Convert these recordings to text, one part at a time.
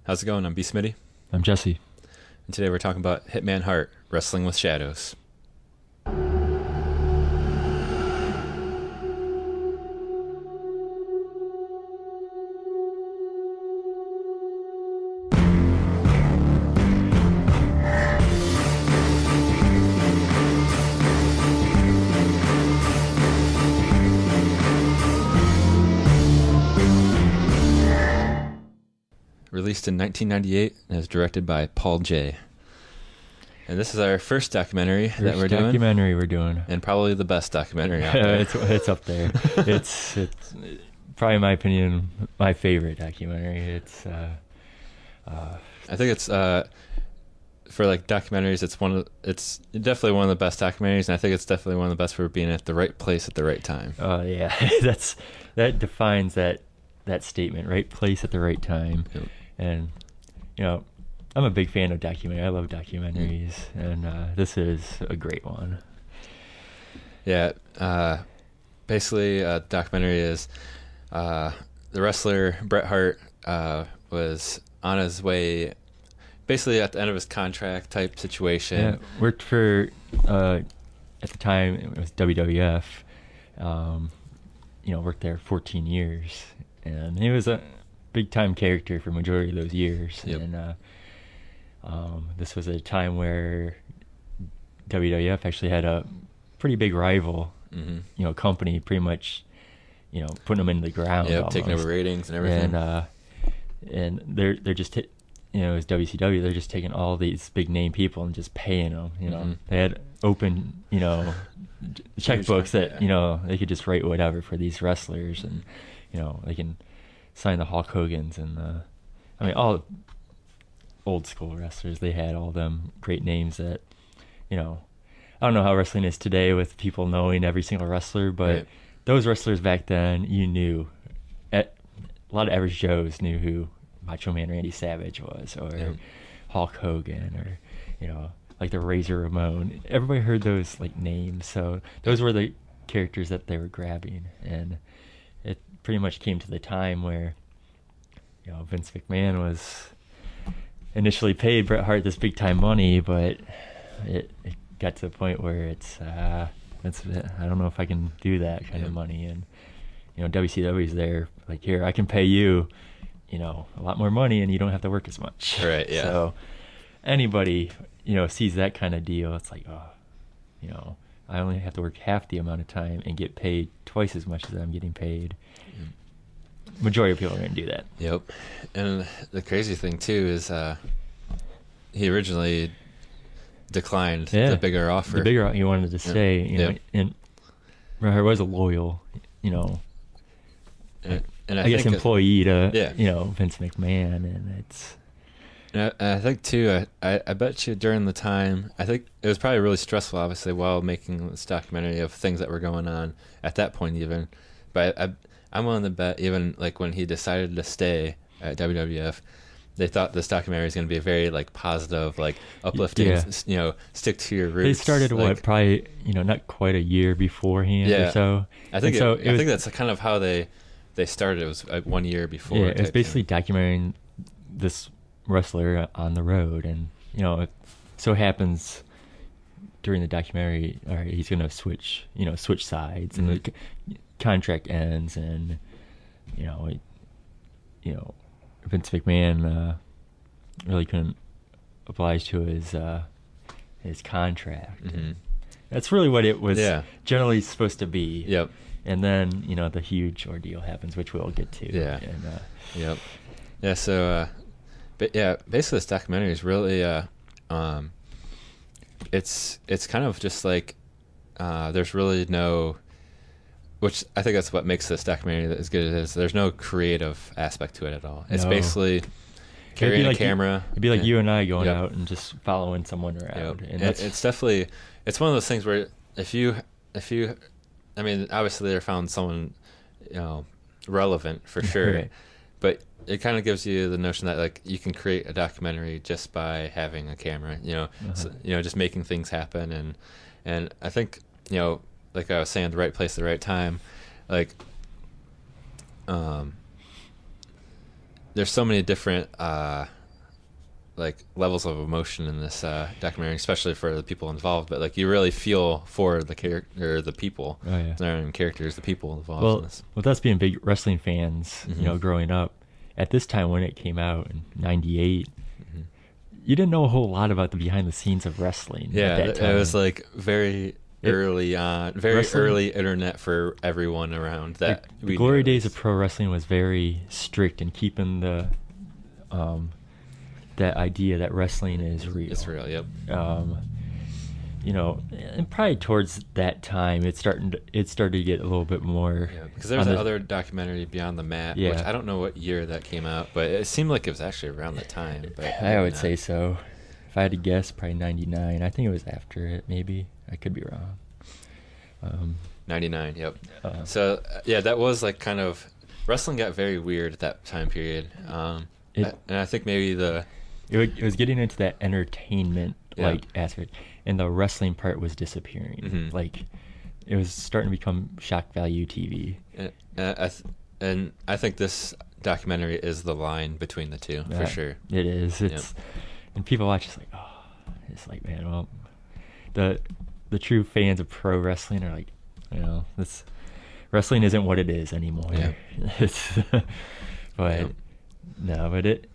How's it going? I'm B. Smitty, I'm Jesse. and today we're talking about Hitman Hart, Wrestling with Shadows. Released in 1998 and is directed by Paul J. And this is our first documentary that we're doing. Documentary we're doing. And probably the best documentary out there. It's up there. it's probably, in my opinion, my favorite documentary. I think it's for like documentaries. It's definitely one of the best documentaries, and I think it's definitely one of the best for being at the right place at the right time. Yeah, that defines that statement. Right place at the right time. Yep. And I'm a big fan of documentary. I love documentaries, and this is a great one. Yeah, basically, documentary is the wrestler Bret Hart was on his way, basically at the end of his contract type situation. Yeah, worked for at the time it was WWF. Worked there 14 years, and he was a big time character for majority of those years. Yep. And this was a time where WWF actually had a pretty big rival, company, pretty much, putting them into the ground. Yeah, almost. taking over ratings and everything. And they're just as WCW, they're just taking all these big name people and just paying them. They had open checkbooks that they could just write whatever for these wrestlers, and they can sign the Hulk Hogan's and all old school wrestlers. They had all them great names that I don't know how wrestling is today with people knowing every single wrestler, but Right. Those wrestlers back then, you knew. A lot of average Joes knew who Macho Man Randy Savage was, or Hulk Hogan, or like the Razor Ramon. Everybody heard those names, so those were the characters that they were grabbing. And it pretty much came to the time where Vince McMahon was initially paid Bret Hart this big time money, but it got to the point where it's I don't know if I can do that kind of money. And WCW's there, like, here, I can pay you a lot more money and you don't have to work as much. Right. Yeah. So anybody sees that kind of deal, it's like, I only have to work half the amount of time and get paid twice as much as I'm getting paid. Majority of people are going to do that. Yep. And the crazy thing too is he originally declined the bigger offer. The bigger he wanted to stay, and Bret Hart was a loyal, and I guess employee to Vince McMahon, and it's. And I think too, I bet you during the time, I think it was probably really stressful, obviously, while making this documentary of things that were going on at that point even. But I'm willing to bet even like when he decided to stay at WWF, they thought this documentary was going to be a very positive, uplifting, stick to your roots. They started probably not quite a year beforehand or so. I think I think that's kind of how they started. It was 1 year before. Yeah, it was basically documenting this wrestler on the road, and it so happens during the documentary, all right, he's going to switch sides, and the contract ends, and Vince McMahon really couldn't oblige to his contract. That's really what it was generally supposed to be. Yep. And then the huge ordeal happens, which we'll get to. Yeah. And, yep. Yeah. So, but yeah, basically this documentary is really it's kind of just like there's really no. Which I think that's what makes this documentary as good as it is. There's no creative aspect to it at all. It's basically carrying a camera. It'd be like you and I going out and just following someone around. Yep. And it's definitely, it's one of those things where if you, I mean, obviously they found someone, relevant for sure, Right. But it kind of gives you the notion that you can create a documentary just by having a camera, so, just making things happen. And I think, like I was saying, the right place at the right time, there's so many different like levels of emotion in this documentary, especially for the people involved. But like you really feel for the character, or the people, Oh yeah. not even characters, the people involved Well, in this. with us being big wrestling fans, Mhm. you know, growing up, at this time when it came out in '98, Mhm. you didn't know a whole lot about the behind the scenes of wrestling. Yeah, at that time. it was like very early on, very wrestling- early internet for everyone around that. The glory days of pro wrestling was very strict in keeping the that idea that wrestling is real. It's real. Yep. You know, and probably towards that time, it started to get a little bit more. Yeah, because there was on that the- other documentary, Beyond the Mat, which Yeah. I don't know what year that came out, but it seemed like it was actually around the time. But I maybe would not. say so. If I had to guess, probably '99. I think it was after it. Maybe I could be wrong. 99. Yep. Uh, So yeah, that was like kind of wrestling got very weird at that time period. It- And I think maybe it was getting into that entertainment Yeah. like aspect, and the wrestling part was disappearing. Mhm. Like it was starting to become shock value TV. and I think this documentary is the line between the two for sure. It is. It's and people watch it's like, oh, it's like, man, well, the true fans of pro wrestling are like, you know, this wrestling isn't what it is anymore. Yeah. It's but Yeah. no, but it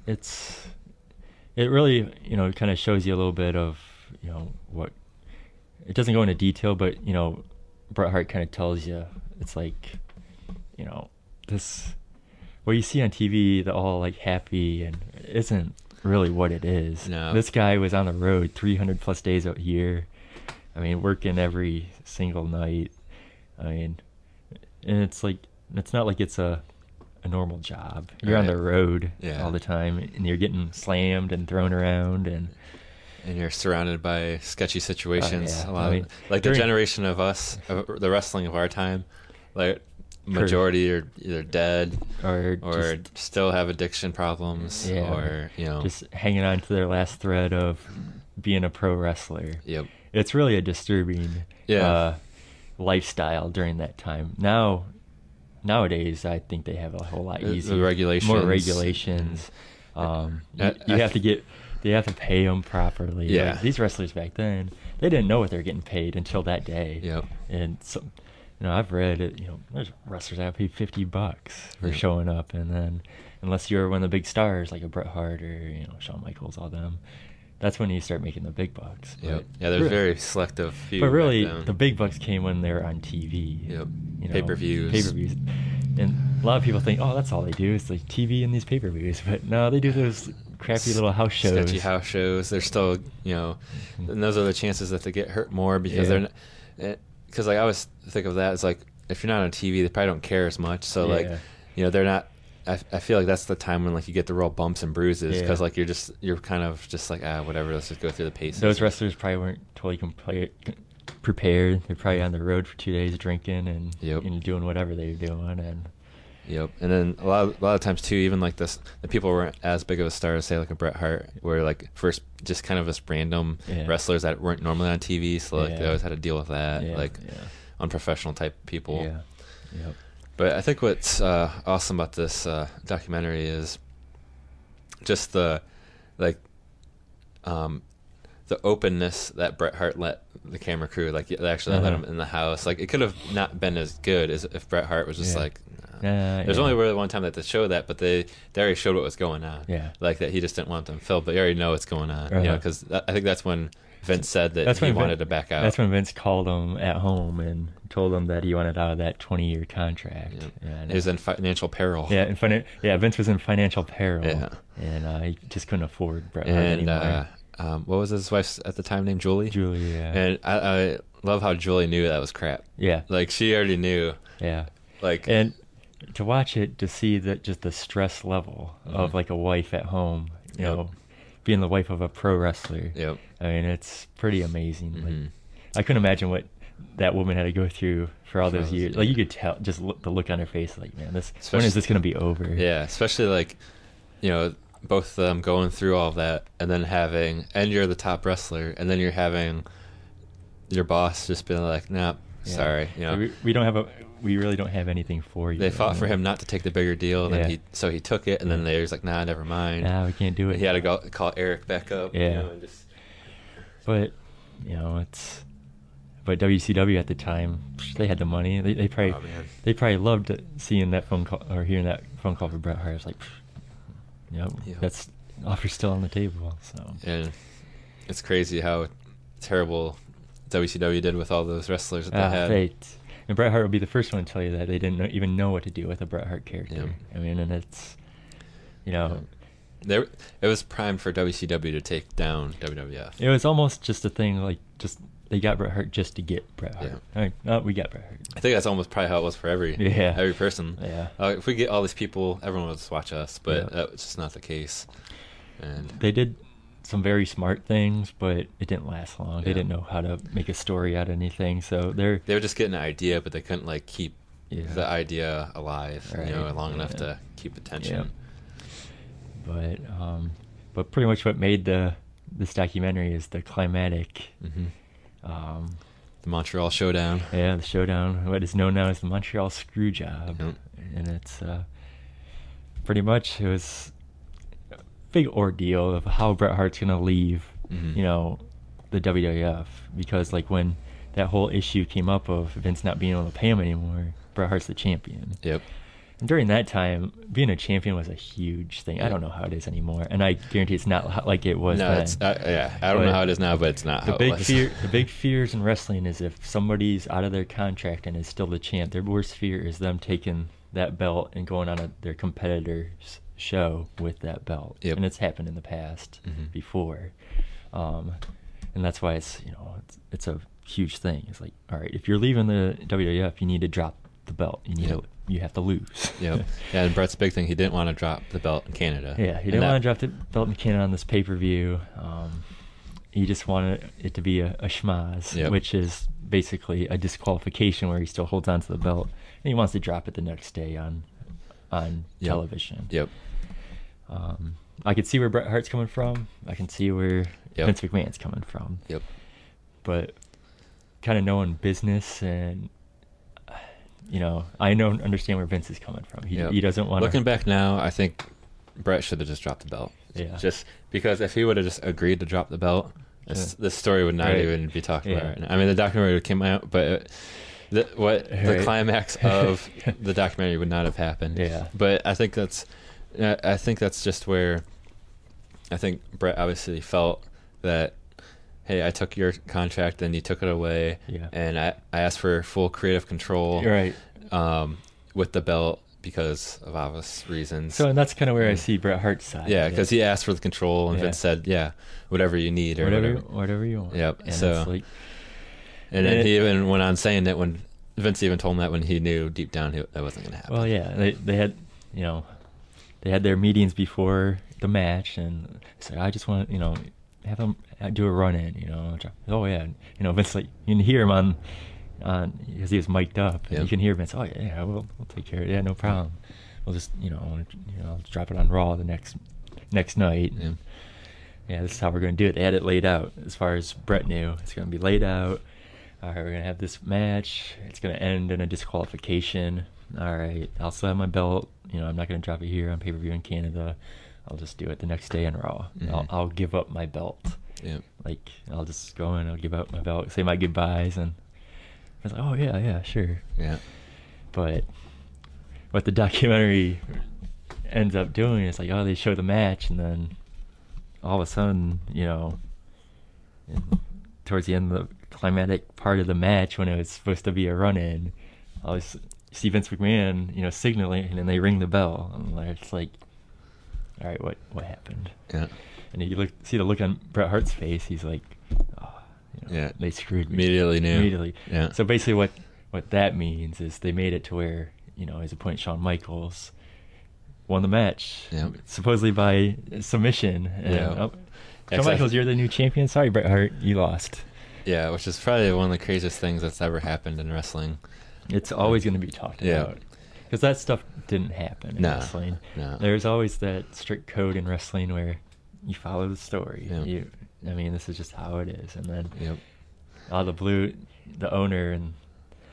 really, you know, kind of shows you a little bit of, you know, what it doesn't go into detail, but you know, Bret Hart kind of tells you it's like, you know, this what you see on TV, the all like happy and isn't really what it is. No. This guy was on the road 300 plus days a year. I mean, working every single night. I mean, and it's like it's not like it's a normal job. You're on Right. the road Yeah. all the time, and you're getting slammed and thrown around, and And you're surrounded by sketchy situations. yeah. A lot I mean, of, like the during- generation of us, the wrestling of our time, like majority are either dead or or just, still have addiction problems, Yeah. or just hanging on to their last thread of being a pro wrestler. Yep. It's really a disturbing Yeah. lifestyle during that time. Nowadays, I think they have a whole lot The easier. regulations. More regulations. You have to get. They have to pay them properly. Yeah. Like, these wrestlers back then, they didn't know what they were getting paid until that day. Yep. And so, you know, I've read it. You know, there's wrestlers that pay $50 for Yeah. showing up, and then unless you're one of the big stars like a Bret Hart or Shawn Michaels, all them, that's when you start making the big bucks. Yep. But Yeah, there's re- very selective few. But really, back then. the big bucks came when they were on TV. Yep. You know, Pay-per-views. Pay-per-views. And a lot of people think, oh, that's all they do is like TV and these pay-per-views. But no, they do those crappy little house shows. Sketchy house shows. They're still, and those are the chances that they get hurt more because Yeah. they're not. Because like I always think of that as like if you're not on TV, they probably don't care as much. So like, Yeah. they're not. I feel like that's the time when like you get the real bumps and bruises because Yeah. like you're kind of just like whatever. Let's just go through the paces. Those wrestlers probably weren't totally prepared. They're probably on the road for 2 days drinking and, Yep. and doing whatever they were doing. And Yep, and then a lot of times too, even like the people weren't as big of a star as say like a Bret Hart, were like first just kind of just random Yeah. wrestlers that weren't normally on TV, so like they Yeah. always had to deal with that, Yeah, like yeah. unprofessional type people. Yeah. Yep. But I think what's awesome about this documentary is just the openness that Bret Hart let the camera crew, like they actually let Uh-huh. him in the house. Like it could have not been as good as if Bret Hart was just Yeah. like. There's yeah. only really one time that they showed that, but they already showed what was going on. Yeah. Like that he just didn't want them filled, but you already know what's going on. Uh-huh. Because I think that's when Vince said that That's he when wanted to back out. That's when Vince called him at home and told him that he wanted out of that 20-year contract. Yep. And, He was in financial peril. yeah, Vince was in financial peril. Yeah. And he just couldn't afford Bret Hart And anymore. what was his wife's at the time named Julie? Julie, yeah. And I love how Julie knew that was crap. Yeah. Like she already knew. Yeah. Like And to watch it, to see that just the stress level of Mhm. like a wife at home, you Yep. know, being the wife of a pro wrestler. Yep. I mean, it's pretty amazing. Mhm. Like, I couldn't imagine what that woman had to go through for all For those those- years. yeah. Like you could tell, just the look on her face, like, man, when Especially- is this going to be over? Yeah, especially like, both of them going through all that and then and you're the top wrestler, and then you're having your boss just being like, nah, sorry, So we really don't have anything for you. They fought for him not to take the bigger deal, and then he took it, and then they was like, nah, never mind. Nah, we can't do it. He had to go call Eric back up. Yeah. And just... But but WCW at the time, they had the money. They probably loved seeing that phone call or hearing that phone call for Bret Hart. It's like, that's offer's still on the table. So and it's crazy how terrible WCW did with all those wrestlers that they had. And Bret Hart would be the first one to tell you that they didn't even know what to do with a Bret Hart character. Yeah. I mean, and it's, it was primed for WCW to take down WWF. It was almost just a thing like they got Bret Hart just to get Bret Hart. Yeah. All right, we got Bret Hart. I think that's almost probably how it was for every person. Yeah. If we get all these people, everyone will just watch us, but that's just not the case. And they did some very smart things, but it didn't last long. They didn't know how to make a story out of anything, so they were just getting an idea, but they couldn't keep the idea alive, long enough to keep attention. Yeah. But pretty much what made this documentary is the climatic. Mm-hmm. The Montreal Showdown. Yeah, the Showdown, what is known now as the Montreal Screwjob. Yep. And it's pretty much, it was a big ordeal of how Bret Hart's going to leave, the WWF. Because, when that whole issue came up of Vince not being able to pay him anymore, Bret Hart's the champion. Yep. And during that time, being a champion was a huge thing. I don't know how it is anymore, and I guarantee it's not like it was then. I don't know how it is now, but it's not how it was. The big fears in wrestling is if somebody's out of their contract and is still the champ, their worst fear is them taking that belt and going on their competitor's show with that belt. Yep. And it's happened in the past before. And that's why it's a huge thing. It's like, all right, if you're leaving the WWF, you need to drop the belt. You have to lose. Yep. Yeah, and Bret's big thing, he didn't want to drop the belt in Canada. Yeah, he didn't want to drop the belt in Canada on this pay-per-view. He just wanted it to be a schmaz, which is basically a disqualification where he still holds on to the belt, and he wants to drop it the next day on television. Yep. I can see where Bret Hart's coming from. I can see where Vince McMahon's coming from. Yep. But kind of knowing business and I understand where Vince is coming from. He doesn't want to... Looking back now, I think Bret should have just dropped the belt. Yeah. Just because if he would have just agreed to drop the belt, this story would not even be talked about. I mean, the documentary came out, but the climax of the documentary would not have happened. Yeah. But I think that's just where I think Bret obviously felt that, hey, I took your contract and you took it away, and I asked for full creative control with the belt because of obvious reasons. So, and that's kind of where I see Bret Hart's side. Yeah, because he asked for the control, and Vince said, whatever you need or whatever you want. Yep. And so, and then he even went on saying that when Vince even told him that when he knew deep down that wasn't going to happen. Well, yeah, they had they had their meetings before the match, and said, I just want have him do a run in, Oh yeah, Vince, you can hear him on because he was mic'd up. And you can hear Vince. Oh yeah, we'll take care of it. Yeah, no problem. We'll just I'll drop it on Raw the next night. And this is how we're going to do it. They had it laid out as far as Bret knew. It's going to be laid out. All right, we're going to have this match. It's going to end in a disqualification. All right, I'll still have my belt. I'm not going to drop it here on pay-per-view in Canada. I'll just do it the next day in Raw. I'll give up my belt. Yeah. I'll just go in, I'll give up my belt, say my goodbyes, and I was like, oh yeah, sure. Yeah. But what the documentary ends up doing is they show the match, and then all of a sudden, towards the end of the climatic part of the match, when it was supposed to be a run-in, I always see Vince McMahon, signaling, and then they ring the bell, and it's like, all right, what happened? Yeah. And you see the look on Bret Hart's face. He's like, oh, they screwed me. Immediately knew. Immediately. Yeah. So basically what that means is they made it to where, his opponent Shawn Michaels won the match, supposedly by submission. And, Shawn Michaels, you're the new champion. Sorry, Bret Hart, you lost. Yeah, which is probably one of the craziest things that's ever happened in wrestling. It's always going to be talked about. Because that stuff didn't happen in wrestling. No. There's always that strict code in wrestling where you follow the story. This is just how it is. And then out of the blue, the owner and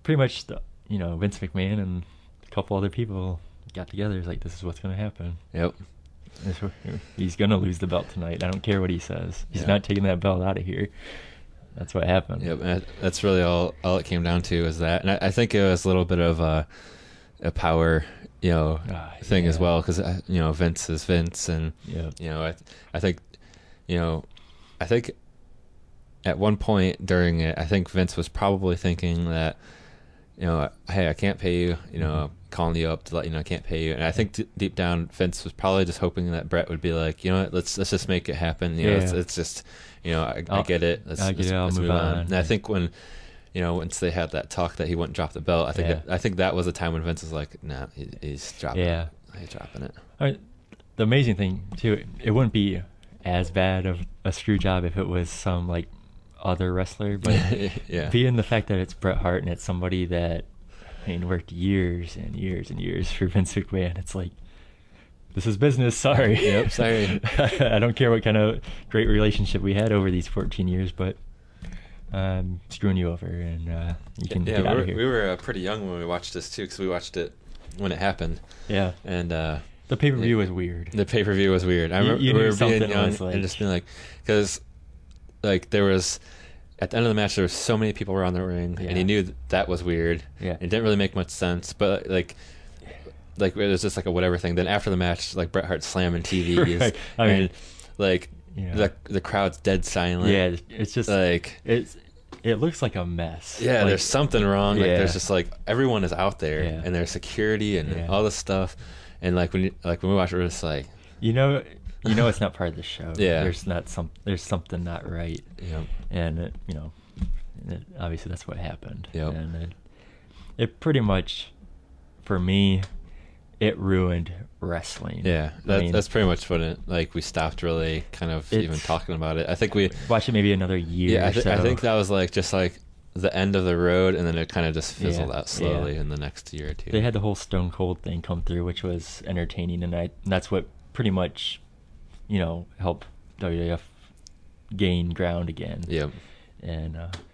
pretty much Vince McMahon and a couple other people got together. It's like, this is what's going to happen. Yep. He's going to lose the belt tonight. I don't care what he says. He's not taking that belt out of here. That's what happened. Yep. And that's really all it came down to is that. And I think it was a little bit of a power, thing as well. Because, Vince is Vince. And, I think at one point during it, I think Vince was probably thinking that, hey, I can't pay you, calling you up to let you know I can't pay you. And I think deep down, Vince was probably just hoping that Brett would be like, you know what, let's just make it happen. It's just, I get it. Let's move on. And I think when, once they had that talk that he wouldn't drop the belt, I think that was a time when Vince was like, nah, he's dropping it. He's dropping it. The amazing thing too, it wouldn't be as bad of a screw job if it was some like other wrestler, but being the fact that it's Bret Hart and it's somebody that worked years and years and years for Vince McMahon, it's like, this is business. Sorry. Yep, sorry. I don't care what kind of great relationship we had over these 14 years, but I'm screwing you over, and you can get out of here. We were pretty young when we watched this too, because we watched it when it happened. Yeah. And the pay-per-view was weird. The pay-per-view was weird. I remember we were being young and just being like, because like there was, at the end of the match, there were so many people around the ring, and he knew that was weird. Yeah. It didn't really make much sense, but like it was just like a whatever thing. Then after the match, like Bret Hart slamming TVs. Right. I mean, like the crowd's dead silent. Yeah, it's just like it looks like a mess. Yeah, like, there's something wrong. Like there's just like everyone is out there, and there's security and all this stuff. And like when we watch it, we're just like, it's not part of the show. Yeah, there's something not right. Yeah, and obviously that's what happened. Yeah, and it pretty much, for me, it ruined wrestling. Yeah, that's pretty much when we stopped really kind of even talking about it. I think we watched it maybe another year. Yeah, I think that was just the end of the road, and then it kind of just fizzled out slowly in the next year or two. They had the whole Stone Cold thing come through, which was entertaining, and that's what pretty much, helped WWF gain ground again. Yep. And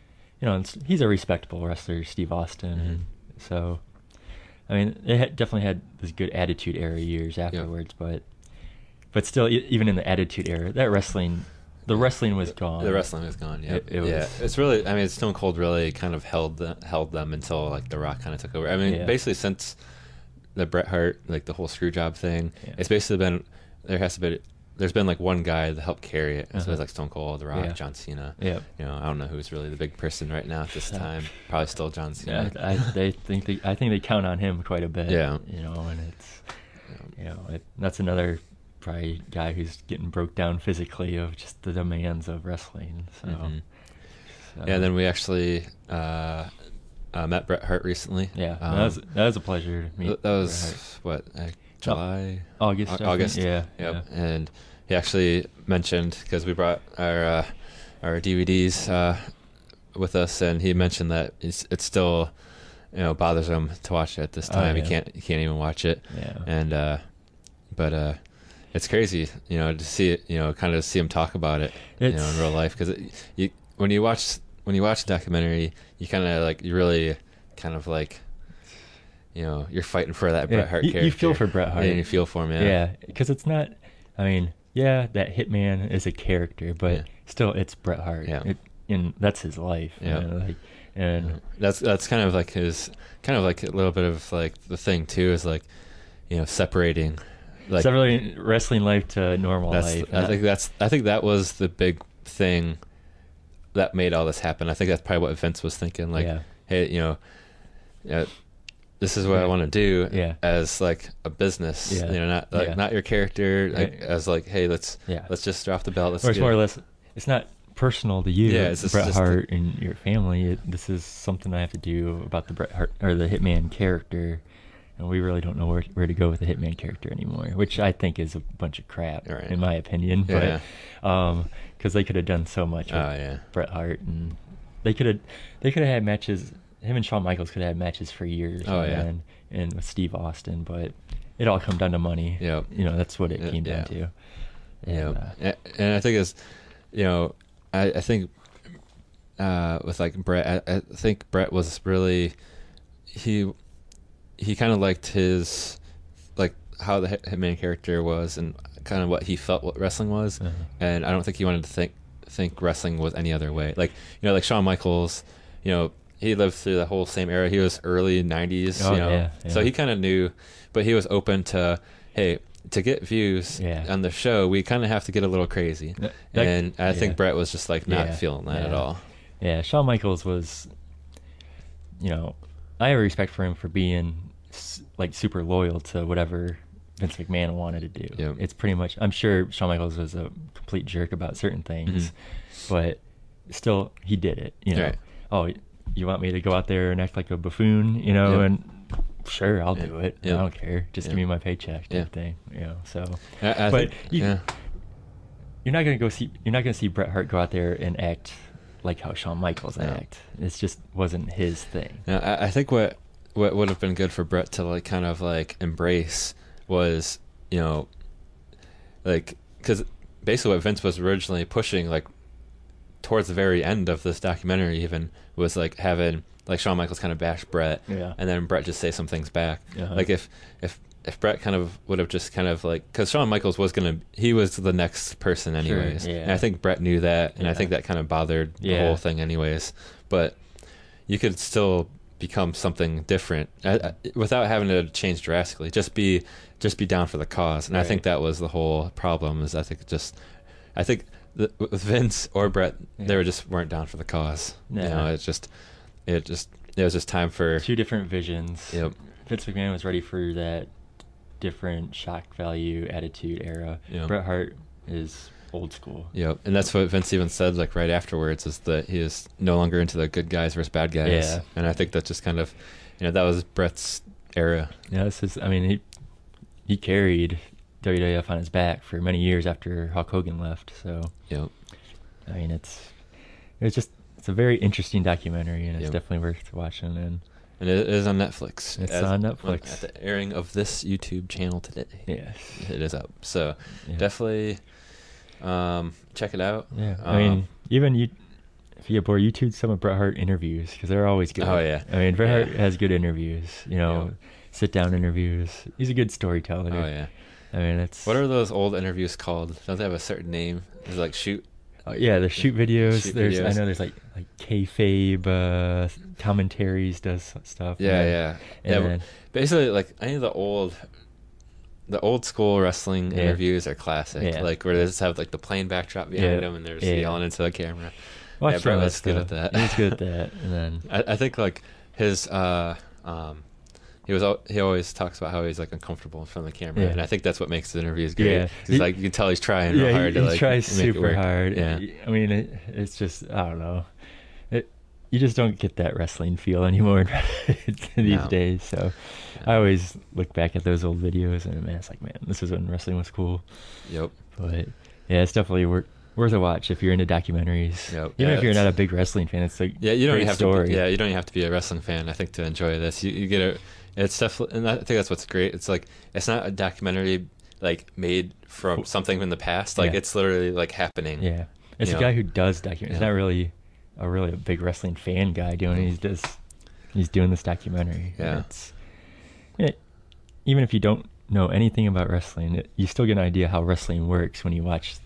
he's a respectable wrestler, Steve Austin. Mm-hmm. So, I mean, they definitely had this good Attitude Era years afterwards, but still, even in the Attitude Era, the wrestling was gone. The wrestling was gone. Yeah, it was. It's really. I mean, Stone Cold really kind of held them until The Rock kind of took over. I mean, basically since the Bret Hart the whole screw job thing, it's basically been there's been one guy that helped carry it. So it's Stone Cold, The Rock, John Cena. Yeah. I don't know who's really the big person right now at this time. Probably still John Cena. I think they count on him quite a bit. Yeah. And it's that's another probably guy who's getting broke down physically of just the demands of wrestling. So, and then we actually met Bret Hart recently. Yeah, that was a pleasure to meet. That was July, August. Yeah. Yep. Yeah. And he actually mentioned, because we brought our DVDs with us, and he mentioned that it's still bothers him to watch it at this time. He can't even watch it. Yeah. And but it's crazy, to see it, kind of see him talk about it, in real life, because when you watch the documentary, you kind of you really kind of you're fighting for that Bret Hart character. You feel for Bret Hart. And you feel for him, Yeah, because it's not, I mean, that Hitman is a character, but still it's Bret Hart. Yeah. And that's his life. Yeah. And that's kind of his, kind of a little bit of the thing too, is separating. Separating wrestling life to normal life. I think that was the big thing that made all this happen. I think that's probably what Vince was thinking. Hey, this is what I want to do as a business. Not your character. As hey, let's just drop the belt. Or it's more or less, it's not personal to you. Yeah, it's Bret Hart and your family. This is something I have to do about the Bret Hart or the Hitman character. And we really don't know where to go with the Hitman character anymore, which I think is a bunch of crap, in my opinion. But because they could have done so much with Bret Hart, and they could have had matches. Him and Shawn Michaels could have had matches for years. And with Steve Austin, but it all come down to money. Yeah, that's what it came down to. And I think it's, I think with Bret, I think Bret was really he kind of liked his, like, how the Hitman character was and kind of what he felt what wrestling was, and I don't think he wanted to think wrestling was any other way. Like, like Shawn Michaels, he lived through the whole same era. He was early 90s, Yeah. so he kind of knew, but he was open to, hey, to get views on the show, we kind of have to get a little crazy. And I think Bret was just like not feeling that at all. Yeah, Shawn Michaels was, I have respect for him for being like super loyal to whatever Vince McMahon wanted to do. Yep. It's pretty much, I'm sure Shawn Michaels was a complete jerk about certain things, but still he did it, Right. Oh, you want me to go out there and act like a buffoon, and sure, I'll do it. I don't care. Just give me my paycheck type thing, so. You're not going to see Bret Hart go out there and act like how Shawn Michaels act. It just wasn't his thing. Now, I think what would have been good for Bret to like kind of like embrace was, like, because basically what Vince was originally pushing, like towards the very end of this documentary even, was like having like Shawn Michaels kind of bash Bret, and then Bret just say some things back. Like if Bret kind of would have just kind of like, because Shawn Michaels he was the next person anyways, Sure, and I think Bret knew that, and I think that kind of bothered the whole thing anyways. But you could still become something different without having to change drastically. Just be down for the cause, and I think that was the whole problem. Is I think with Vince or Bret, they weren't down for the cause. It was just time for two different visions. Yep. Vince McMahon was ready for that different shock value attitude era. Bret Hart is old school. Yep. And that's what Vince even said like right afterwards, is that he is no longer into the good guys versus bad guys. Yeah. And I think that just kind of, that was Bret's era. Yeah, he carried WWF on his back for many years after Hulk Hogan left. So Yep. it's a very interesting documentary, and it's definitely worth watching. And it is on Netflix. It's on Netflix. At the airing of this YouTube channel today. Yes. It is up. So definitely check it out. Yeah. Even if you get bored, YouTube some of Bret Hart interviews, because they're always good. Oh, yeah. Bret Hart has good interviews, sit-down interviews. He's a good storyteller. Oh, yeah. It's... What are those old interviews called? Don't they have a certain name? Is it like shoot? The shoot videos. I know there's like kayfabe commentaries does stuff. Yeah. Basically, like any of the old school wrestling interviews are classic. Yeah. Like where they just have like the plain backdrop behind them, and they're just yelling into the camera. Bret was good at that. He's good at that. And then I think like his he always talks about how he's like uncomfortable in front of the camera, and I think that's what makes the interviews great. Yeah. He's like, you can tell he's trying real hard to like he tries super hard. Yeah. It's just, I don't know. You just don't get that wrestling feel anymore these days. So I always look back at those old videos and it's like, man, this is when wrestling was cool. Yep. But yeah, it's definitely worth a watch if you're into documentaries. Yep. Even if you're not a big wrestling fan, it's like you don't great have story. to. You don't even have to be a wrestling fan, I think, to enjoy this. You get it. It's definitely, and I think that's what's great. It's like it's not a documentary like made from something from the past. Like it's literally like happening. Yeah, it's a guy who does documentaries. It's not really a big wrestling fan guy doing it. He's doing this documentary. Yeah. Even if you don't know anything about wrestling, you still get an idea how wrestling works when you watch.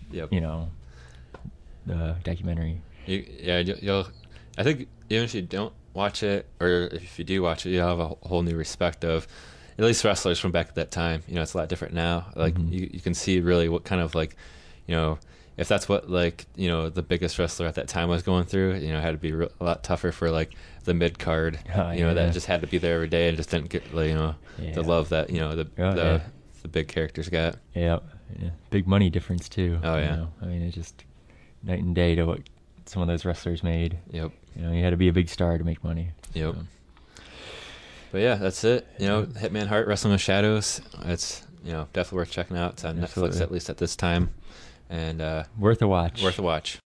The documentary. You'll. I think even if you don't watch it, or if you do watch it, you'll have a whole new respect of at least wrestlers from back at that time. It's a lot different now. Like you can see really what kind of like, if that's what like the biggest wrestler at that time was going through. It had to be a lot tougher for like the mid card. That just had to be there every day and just didn't get the love that the big characters got. Yeah, big money difference too. Oh yeah. It's just night and day to what some of those wrestlers made. Yep. You had to be a big star to make money. Yep. But yeah, that's it. Hitman Hart, Wrestling with Shadows. It's definitely worth checking out. It's on Netflix, at least at this time, and worth a watch. Worth a watch.